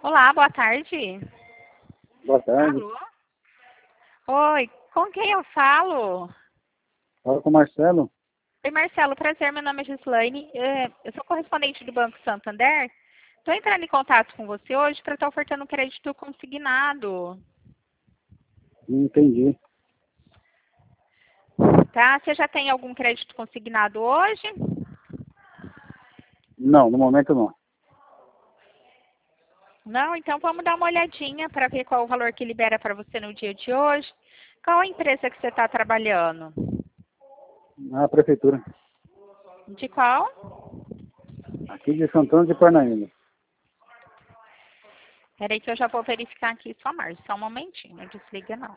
Olá, boa tarde. Boa tarde. Alô? Oi, com quem eu falo? Fala com o Marcelo. Oi, Marcelo, prazer, meu nome é Gislaine. Eu sou correspondente do Banco Santander. Estou entrando em contato com você hoje para estar ofertando um crédito consignado, Não entendi. tá? Você já tem algum crédito consignado hoje? Não, no momento não. Não? Então vamos dar uma olhadinha para ver qual o valor que libera para você no dia de hoje. Qual a empresa que você está trabalhando? Na prefeitura. De qual? Aqui de Santana de Parnaíba. Peraí que eu já vou verificar aqui sua margem. Só um momentinho, não desliga não.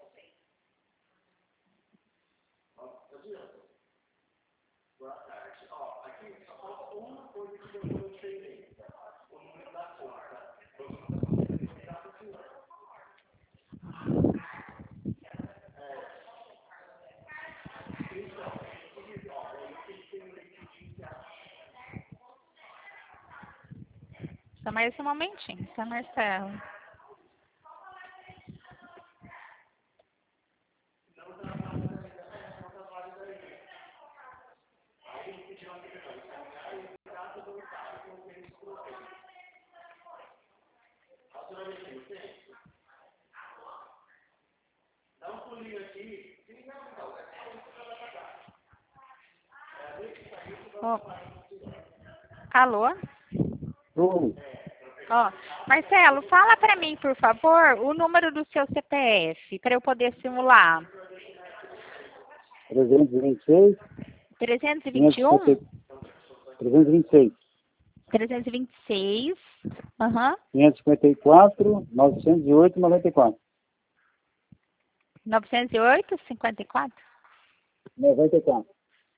Só mais um momentinho, tá, Marcelo? Ó, alô? Oh, Ó, Marcelo, fala para mim, por favor, o número do seu CPF, para eu poder simular. 326, 321? 326, 326, aham, 554, 908, 94. 908, 54? 94.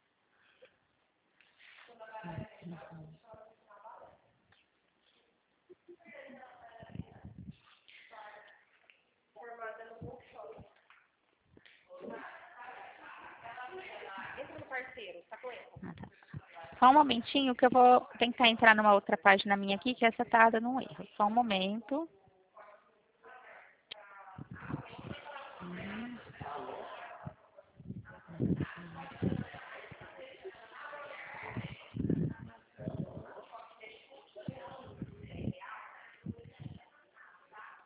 Só um momentinho que eu vou tentar entrar numa outra página minha aqui, que essa tá dando um erro. Só um momento.